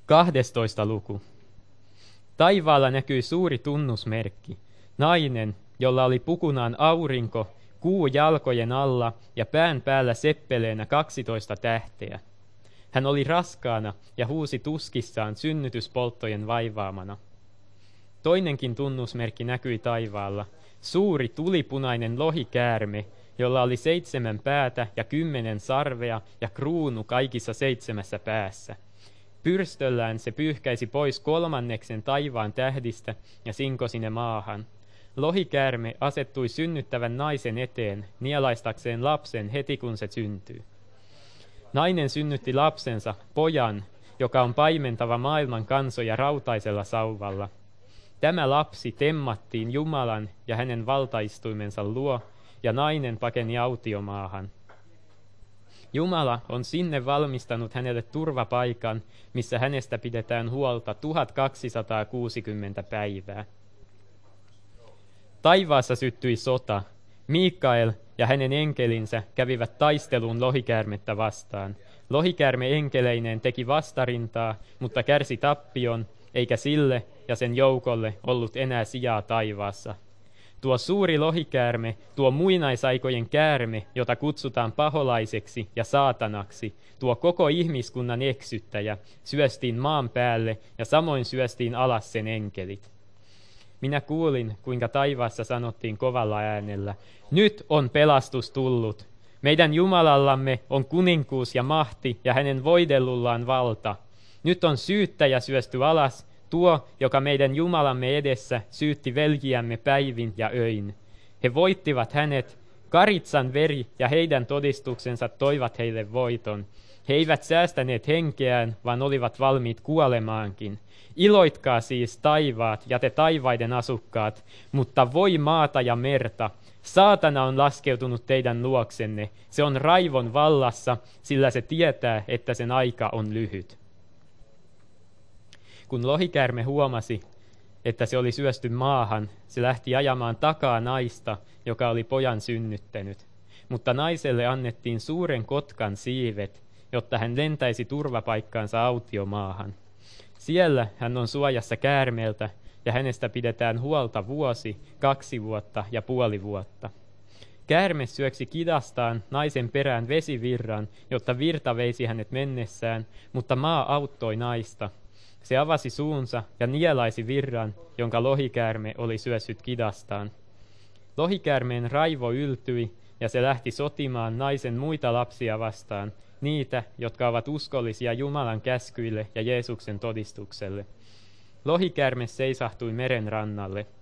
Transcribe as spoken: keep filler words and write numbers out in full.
kahdestoista luku. Taivaalla näkyi suuri tunnusmerkki. Nainen, jolla oli pukunaan aurinko, kuu jalkojen alla ja pään päällä seppeleenä kaksitoista tähteä. Hän oli raskaana ja huusi tuskissaan synnytyspolttojen vaivaamana. Toinenkin tunnusmerkki näkyi taivaalla. Suuri tulipunainen lohikäärme, jolla oli seitsemän päätä ja kymmenen sarvea ja kruunu kaikissa seitsemässä päässä. Pyrstöllään se pyyhkäisi pois kolmanneksen taivaan tähdistä ja sinkosi ne maahan. Lohikäärme asettui synnyttävän naisen eteen nielaistakseen lapsen heti kun se syntyy. Nainen synnytti lapsensa, pojan, joka on paimentava maailman kansoja rautaisella sauvalla. Tämä lapsi temmattiin Jumalan ja hänen valtaistuimensa luo, ja nainen pakeni autiomaahan. Jumala on sinne valmistanut hänelle turvapaikan, missä hänestä pidetään huolta tuhatkaksisataakuusikymmentä päivää. Taivaassa syttyi sota. Mikael ja hänen enkelinsä kävivät taisteluun lohikäärmettä vastaan. Lohikäärme enkeleineen teki vastarintaa, mutta kärsi tappion, eikä sille ja sen joukolle ollut enää sijaa taivaassa. Tuo suuri lohikäärme, tuo muinaisaikojen käärme, jota kutsutaan paholaiseksi ja saatanaksi, tuo koko ihmiskunnan eksyttäjä, syöstiin maan päälle ja samoin syöstiin alas sen enkelit. Minä kuulin, kuinka taivaassa sanottiin kovalla äänellä, nyt on pelastus tullut. Meidän Jumalallamme on kuninkuus ja mahti ja hänen voidellullaan valta. Nyt on syyttäjä syösty alas, tuo, joka meidän Jumalamme edessä syytti veljiämme päivin ja öin. He voittivat hänet, Karitsan veri ja heidän todistuksensa toivat heille voiton. He eivät säästäneet henkeään, vaan olivat valmiit kuolemaankin. Iloitkaa siis taivaat ja te taivaiden asukkaat, mutta voi maata ja merta. Saatana on laskeutunut teidän luoksenne. Se on raivon vallassa, sillä se tietää, että sen aika on lyhyt. Kun lohikäärme huomasi, että se oli syösty maahan, se lähti ajamaan takaa naista, joka oli pojan synnyttänyt. Mutta naiselle annettiin suuren kotkan siivet, jotta hän lentäisi turvapaikkaansa autiomaahan. Siellä hän on suojassa käärmeeltä, ja hänestä pidetään huolta vuosi, kaksi vuotta ja puoli vuotta. Käärme syöksi kidastaan naisen perään vesivirran, jotta virta veisi hänet mennessään, mutta maa auttoi naista. Se avasi suunsa ja nielaisi virran, jonka lohikäärme oli syössyt kidastaan. Lohikäärmeen raivo yltyi, ja se lähti sotimaan naisen muita lapsia vastaan, niitä, jotka ovat uskollisia Jumalan käskyille ja Jeesuksen todistukselle. Lohikäärme seisahtui meren rannalle.